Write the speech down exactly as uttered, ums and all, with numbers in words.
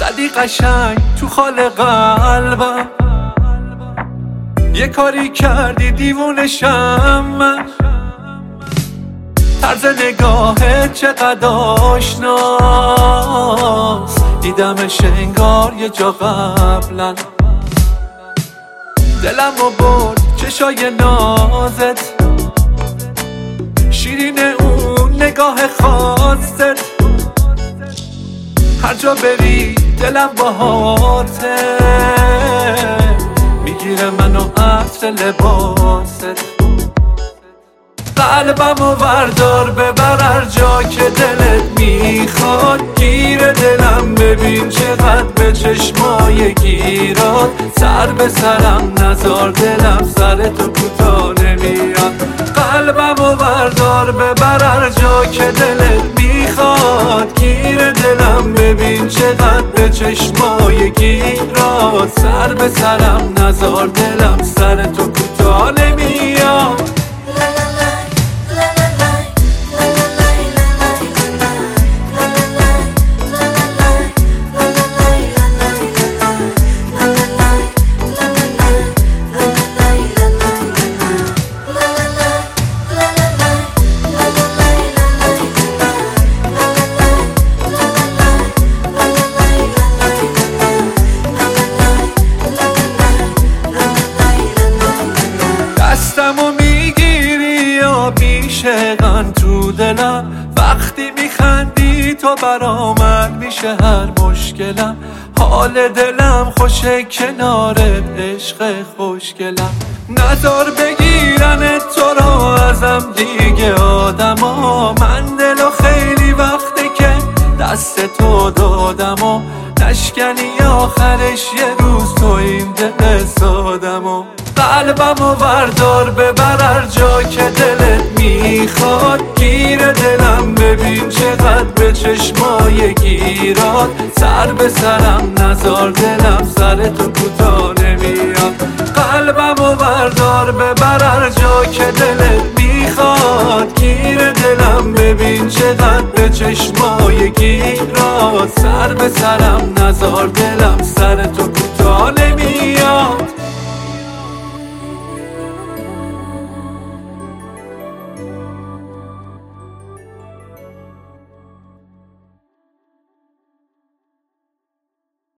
زدی قشنگ تو خال قلبم، یه کاری کردی دیوونشم من. طرز نگاهت چقدر آشناست، دیدمش انگار یه جا قبلا. دلم رو برد چشای نازت، شیرین اون نگاه خاصت. هر جا بری دلم باهاته، میگیره منو عطر لباست. قلبمو بردار ببر هر جا که دلت میخواد. گیر دلم ببین چقدر به چشمای گیرات. سر به سرم نزار دلم سر تو کوتاه نمیاد. قلبمو بردار ببر هر جا که دلت میخواد. گیر دلم ببین چقدر به چشمای گیرات. سر به سرم نزار دلم سر تو کوتاه نمیاد. دستمو میگیری یا بیشقن تو دلم. وقتی میخندی تو برامن میشه هر مشکلم. حال دلم خوشه کنارت عشق خوشگلم. نزار بگیرن تو رو ازم دیگه آدما. من دلو خیلی وقته که دست تو دادم و نشکنی آخرش یه روز تو این دل سادمو. قلبمو بردار ببر هر جا که دلت میخواد. گیر دلم ببین چقدر به چشمای گیرات. سر به سرم نزار دلم سر تو کوتاه نمیاد. قلبمو بردار ببر هر جا که دلت میخواد. گیر دلم ببین چقدر به چشمای گیرات. سر به سرم نزار دلم سر تو